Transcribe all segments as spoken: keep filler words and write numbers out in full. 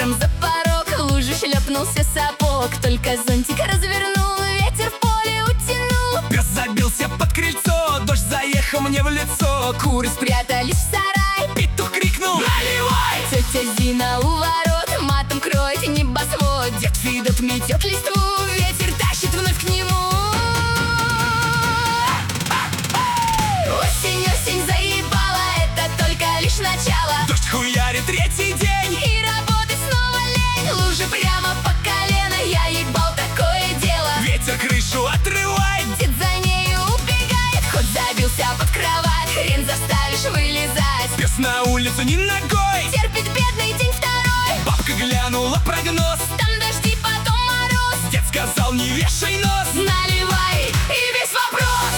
ветром за порог, в лужу шлепнулся сапог. Только зонтик развернул, ветер в поле утянул. Пес забился под крыльцо, дождь заехал мне в лицо. Куры спрятались в сарай, Петух крикнул: наливай! тетя Зина у ворот матом кроет небосвод. Дед Фидот метет Листву ветер тащит вновь к нему. Осень, осень заебала, это только лишь начало. Дождь хуярит третий день, И работать снова лень, лужи прямо по колено. Я ебал такое дело. ветер крышу отрывает. Дед за нею убегает, хоть забился под кровать, хрен заставишь вылезать. Пес на улицу ни ногой, Терпит бедный день второй. бабка глянула прогноз. Там дожди, потом мороз. Дед сказал: не вешай нос. Наливай, и весь вопрос.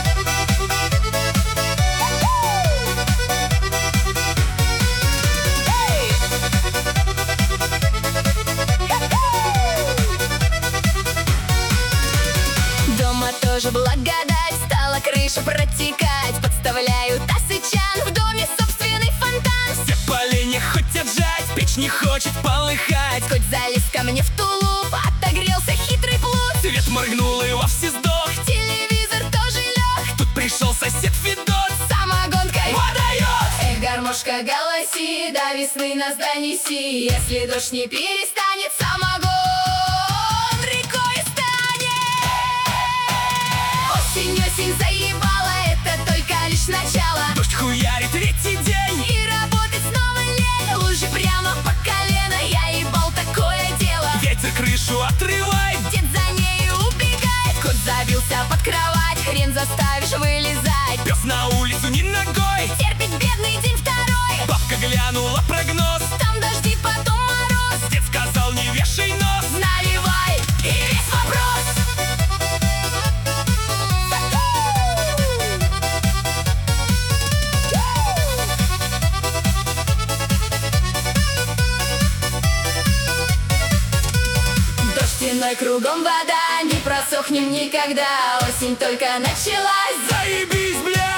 Дома тоже благодать, стала крыша протекать. Подставляю таз и чан, в доме собственный фонтан. Все поленья хоть отжать, печь не хочет полыхать. Хоть залез ко мне в тулуп, отогрелся хитрый плут. Свет моргнул и вовсе сдох. Телевизор тоже лег, Тут пришел сосед Федот, самогонкой подает. Эх, гармошка, голоси, до весны нас донеси. Если дождь не перестанет, самогон рекой станет. Осень, осень заебала, это только лишь начало. Дождь хуярит третий день, И работать снова лень, лужи прямо по колено. Я ебал такое дело. ветер крышу отрывает. Дед за нею убегает, кот забился под кровать, хрен заставишь вылезать. Пес на улицу ни ногой, Терпит бедный день второй. бабка глянула прогноз. Там дожди, потом мороз. Дед сказал: не вешай нос. Наливай, и весь вопрос. Дождь стеной, кругом вода, не просохнем никогда. Осень только началась. Заебись, бля!